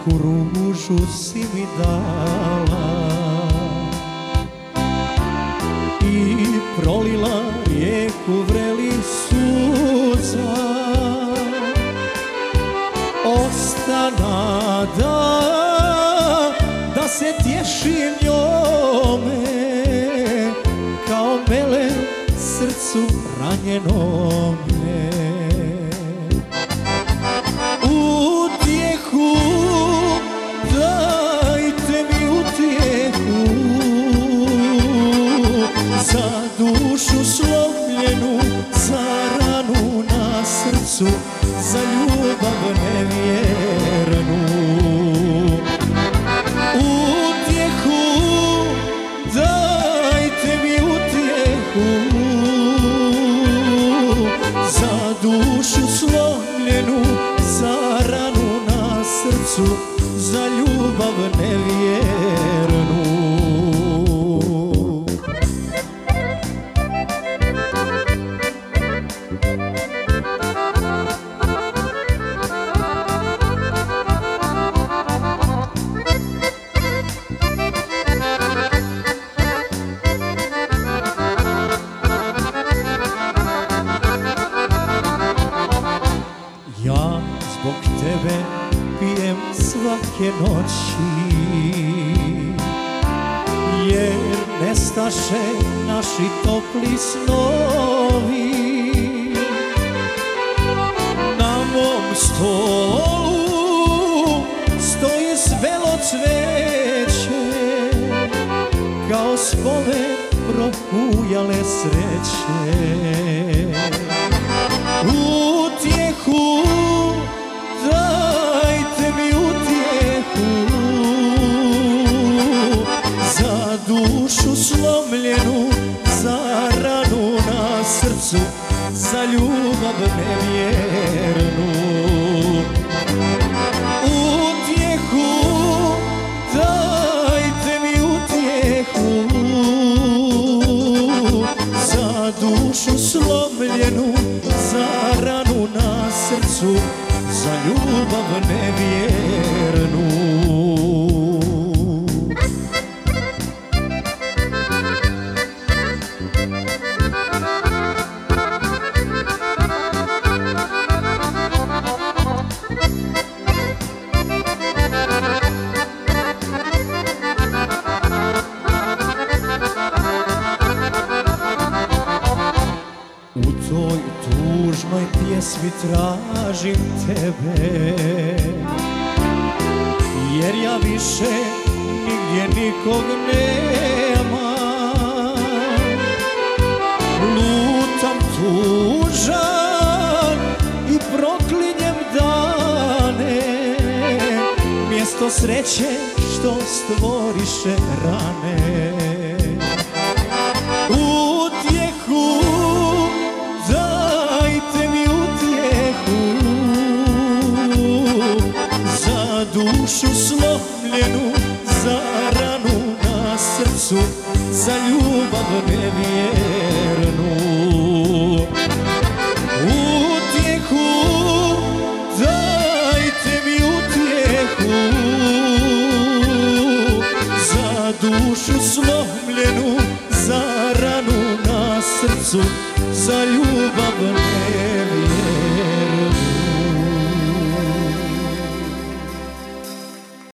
svaku ružu si mi dala i prolila rijeku vrelih suza. Osta nada da se tješim njome, kao mele srcu ranjenome. Utjehu, dajte mi utjehu, za dušu slomljenu, za ranu na srcu, za ljubav nevjernu. Utjehu, dajte mi utjehu, za dušu slomljenu, za ranu na srcu, za ljubav nevjernu. Ja zbog tebe pijem svake noći, jer nestaše naši topli snovi. Na mom stolu stoji svelo cveće, kao spomen prohujale sreće. Utjehu, dajte mi utjehu, za dušu slomljenu, za ranu na srcu, za ljubav nevjernu. Utjehu, dajte mi utjehu, za dušu slomljenu, za ranu na srcu, za ljubav nevjernu. U toj tužnoj pjesmi tražim tebe, jer ja više nigdje nikog nema. Lutam tužan i proklinjem dane, mjesto sreće što stvoriše rane. Utjehu, dajte mi utjehu, za dušu slomljenu, za ranu na srcu, za ljubav nevjernu. Utjehu, dajte mi utjehu, za dušu slomljenu, za ranu na srcu, za ljubav nevjernu.